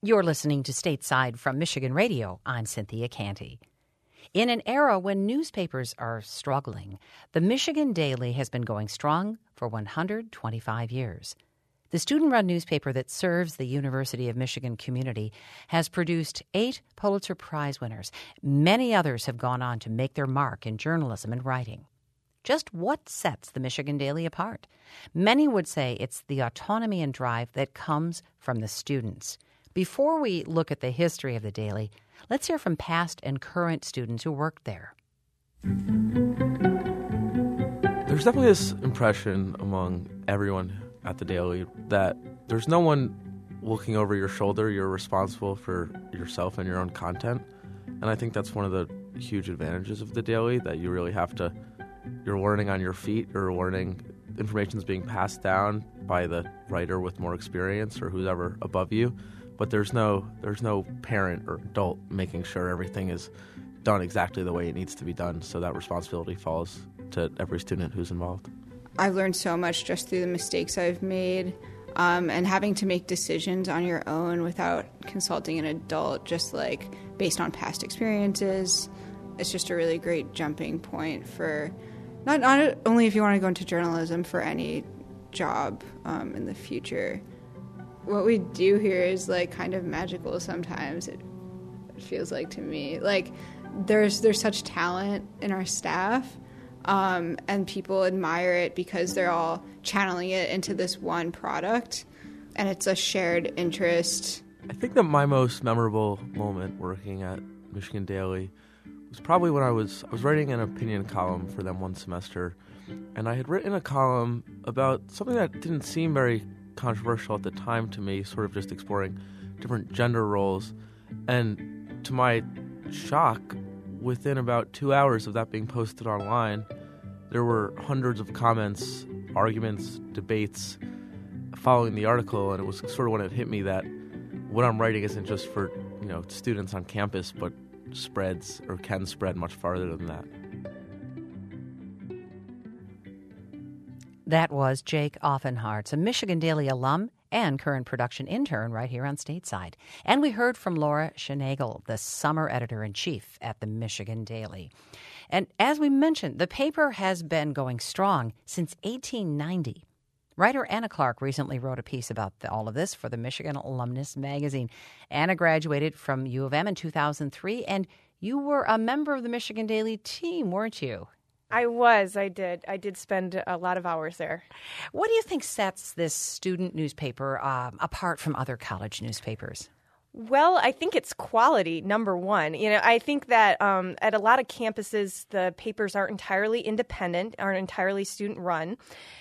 You're listening to Stateside from Michigan Radio. I'm Cynthia Canty. In an era when newspapers are struggling, the Michigan Daily has been going strong for 125 years. The student-run newspaper that serves the University of Michigan community has produced 8 Pulitzer Prize winners. Many others have gone on to make their mark in journalism and writing. Just what sets the Michigan Daily apart? Many would say it's the autonomy and drive that comes from the students. Before we look at the history of the Daily, let's hear from past and current students who worked there. There's definitely this impression among everyone at the Daily that there's no one looking over your shoulder. You're responsible for yourself and your own content. And I think that's one of the huge advantages of the Daily, that you really have to, you're learning on your feet, you're learning, information's being passed down by the writer with more experience or who's ever above you. But there's no parent or adult making sure everything is done exactly the way it needs to be done. So that responsibility falls to every student who's involved. I've learned so much just through the mistakes I've made, and having to make decisions on your own without consulting an adult, just like based on past experiences. It's just a really great jumping point for not only if you want to go into journalism, for any job in the future. What we do here is like kind of magical sometimes, it feels like to me. Like there's such talent in our staff, and people admire it because they're all channeling it into this one product, and it's a shared interest. I think that my most memorable moment working at Michigan Daily was probably when I was writing an opinion column for them one semester, and I had written a column about something that didn't seem very controversial at the time to me, sort of just exploring different gender roles. And to my shock, within about 2 hours of that being posted online, there were hundreds of comments, arguments, debates following the article. And it was sort of when it hit me that what I'm writing isn't just for, students on campus, but spreads or can spread much farther than that. That was Jake Offenhartz, a Michigan Daily alum and current production intern right here on Stateside. And we heard from Laura Schneegel, the summer editor-in-chief at the Michigan Daily. And as we mentioned, the paper has been going strong since 1890. Writer Anna Clark recently wrote a piece about all of this for the Michigan Alumnus magazine. Anna graduated from U of M in 2003, and you were a member of the Michigan Daily team, weren't you? I was. I did spend a lot of hours there. What do you think sets this student newspaper apart from other college newspapers? Well, I think it's quality, number one. I think that at a lot of campuses, the papers aren't entirely independent, aren't entirely student-run.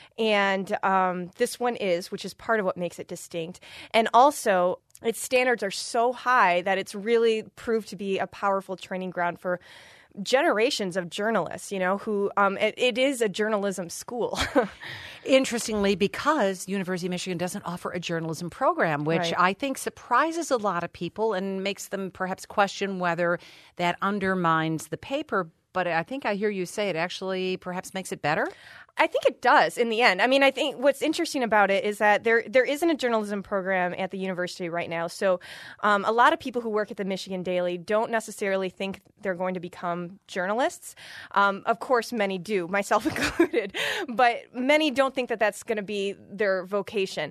And this one is, which is part of what makes it distinct. And also, its standards are so high that it's really proved to be a powerful training ground for generations of journalists, who it is a journalism school. Interestingly, because University of Michigan doesn't offer a journalism program, which Right. I think surprises a lot of people and makes them perhaps question whether that undermines the paper. But I think I hear you say it actually perhaps makes it better. I think it does in the end. I mean, I think what's interesting about it is that there isn't a journalism program at the university right now. So a lot of people who work at the Michigan Daily don't necessarily think they're going to become journalists. Of course, many do, myself included. But many don't think that that's going to be their vocation.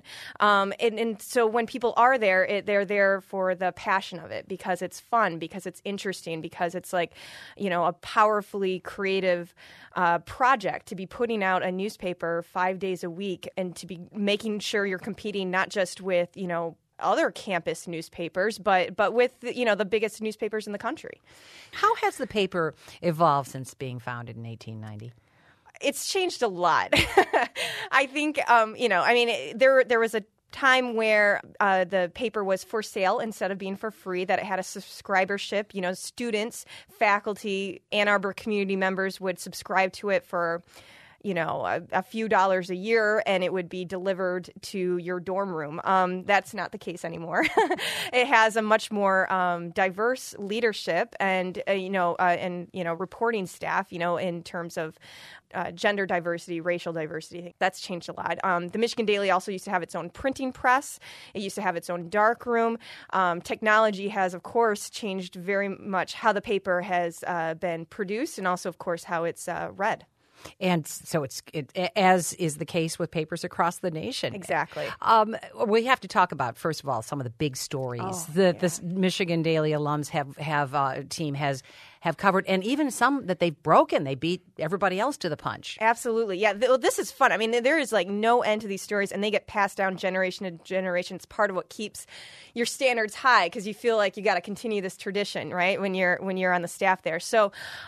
And so when people are there, they're there for the passion of it, because it's fun, because it's interesting, because it's like, a powerfully creative project to be putting out a newspaper 5 days a week and to be making sure you're competing not just with, other campus newspapers, but with, the biggest newspapers in the country. How has the paper evolved since being founded in 1890? It's changed a lot. I think, there was a time where the paper was for sale instead of being for free, that it had a subscribership. Students, faculty, Ann Arbor community members would subscribe to it for a few dollars a year and it would be delivered to your dorm room. That's not the case anymore. It has a much more diverse leadership and reporting staff, in terms of gender diversity, racial diversity. I think that's changed a lot. The Michigan Daily also used to have its own printing press. It used to have its own dark room. Technology has, of course, changed very much how the paper has been produced and also, of course, how it's read. And so as is the case with papers across the nation. Exactly. We have to talk about, first of all, some of the big stories that the Michigan Daily alums have covered, and even some that they've broken. They beat everybody else to the punch. Absolutely. Yeah. This is fun. I mean, there is like no end to these stories, and they get passed down generation to generation. It's part of what keeps your standards high because you feel like you got to continue this tradition, right? When you're on the staff there. So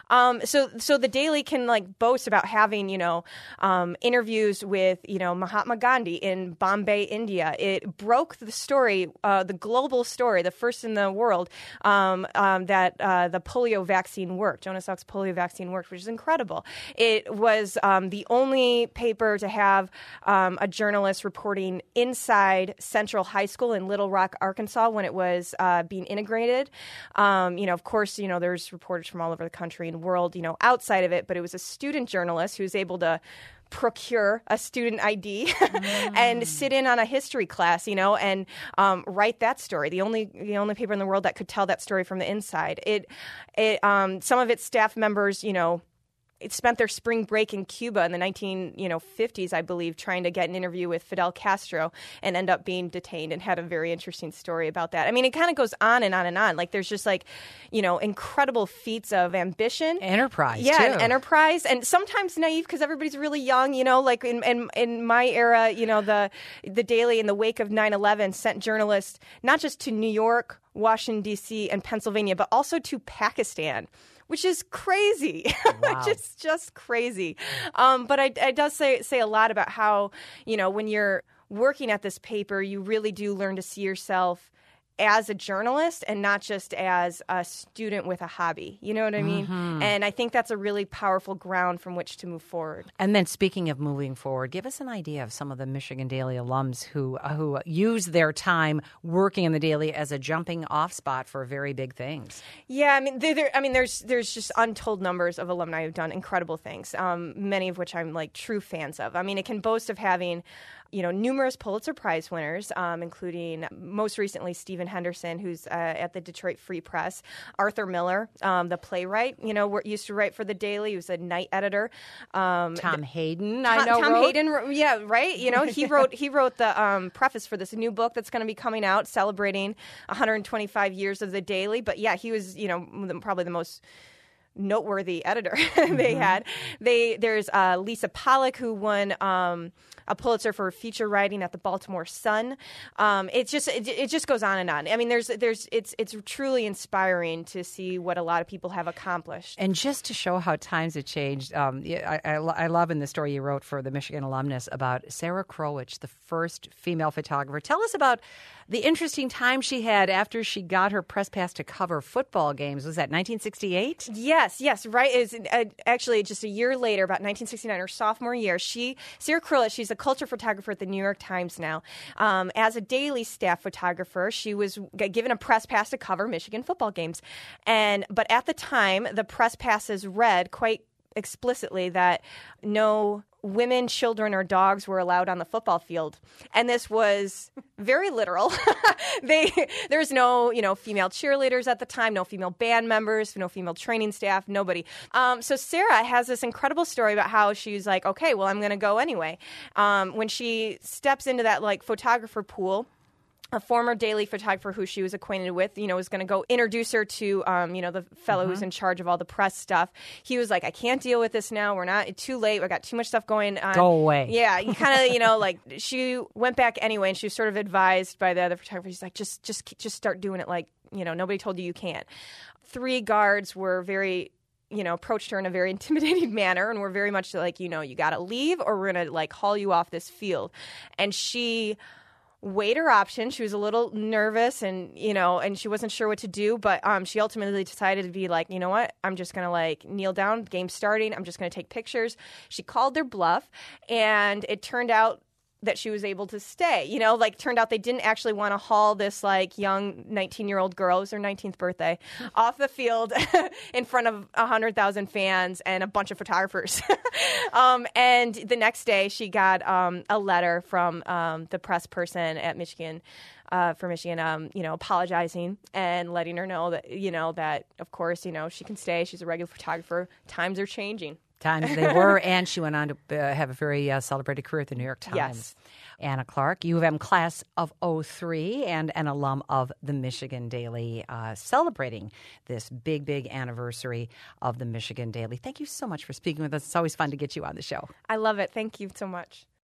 the Daily can like boast about having, interviews with, Mahatma Gandhi in Bombay, India. It broke the story, the global story, the first in the world, that the polio vaccine worked. Jonas Salk's polio vaccine worked, which is incredible. It was the only paper to have a journalist reporting inside Central High School in Little Rock, Arkansas, when it was being integrated. Of course, there's reporters from all over the country and world, outside of it, but it was a student journalist who was able to procure a student ID and sit in on a history class, and write that story. The only paper in the world that could tell that story from the inside. Some of its staff members, it spent their spring break in Cuba in the 1950s, I believe, trying to get an interview with Fidel Castro and end up being detained, and had a very interesting story about that. I mean, it kind of goes on and on and on. Like there's just incredible feats of ambition. Enterprise, yeah, too. And enterprise. And sometimes naive because everybody's really young, like in my era, the Daily in the wake of 9/11 sent journalists not just to New York, Washington, D.C., and Pennsylvania, but also to Pakistan, which is crazy. Wow. just crazy. But it does say a lot about how, when you're working at this paper, you really do learn to see yourself as a journalist and not just as a student with a hobby. You know what I mean? Mm-hmm. And I think that's a really powerful ground from which to move forward. And then speaking of moving forward, give us an idea of some of the Michigan Daily alums who use their time working in the Daily as a jumping off spot for very big things. Yeah, I mean, there's just untold numbers of alumni who've done incredible things, many of which I'm like true fans of. I mean, it can boast of having numerous Pulitzer Prize winners, including most recently Stephen Henderson, who's at the Detroit Free Press, Arthur Miller, the playwright, used to write for the Daily. He was a night editor. Tom Hayden, Tom Hayden, yeah, right. He wrote the preface for this new book that's going to be coming out celebrating 125 years of the Daily. But yeah, he was, probably the most noteworthy editor they had. There's Lisa Pollock, who won a Pulitzer for feature writing at the Baltimore Sun. It just goes on and on. I mean, it's truly inspiring to see what a lot of people have accomplished. And just to show how times have changed, I love in the story you wrote for the Michigan alumnus about Sarah Krowich, the first female photographer. Tell us about the interesting time she had after she got her press pass to cover football games. Was that 1968? Yes, right. It's actually just a year later, about 1969, her sophomore year. Sarah Krowich, she's a culture photographer at the New York Times now. As a Daily staff photographer, she was given a press pass to cover Michigan football games. But at the time, the press passes read quite explicitly that no women, children, or dogs were allowed on the football field. And this was very literal. There's no, female cheerleaders at the time, no female band members, no female training staff, nobody. So Sarah has this incredible story about how she's like, okay, well, I'm going to go anyway. When she steps into that photographer pool, a former Daily photographer who she was acquainted with, was going to go introduce her to, the fellow who's in charge of all the press stuff. He was like, I can't deal with this now. We're not, it's too late. We got too much stuff going on. Go away. Yeah. You kind of, she went back anyway, and she was sort of advised by the other photographer. She's like, just start doing it like, nobody told you can't. 3 guards were very, approached her in a very intimidating manner, and were very much like, you got to leave or we're going to haul you off this field. And she weighed her options. She was a little nervous and she wasn't sure what to do, but she ultimately decided to be like, you know what, I'm just going to like kneel down, game starting, I'm just going to take pictures. She called their bluff, and it turned out that she was able to stay. Turned out they didn't actually want to haul this like young 19-year-old girl, it was her 19th birthday, off the field in front of 100,000 fans and a bunch of photographers. And the next day she got a letter from the press person at Michigan, for Michigan, apologizing and letting her know that, that of course, she can stay. She's a regular photographer. Times are changing. Times they were, and she went on to have a very celebrated career at the New York Times. Yes. Anna Clark, U of M class of 03 and an alum of the Michigan Daily, celebrating this big anniversary of the Michigan Daily. Thank you so much for speaking with us. It's always fun to get you on the show. I love it. Thank you so much.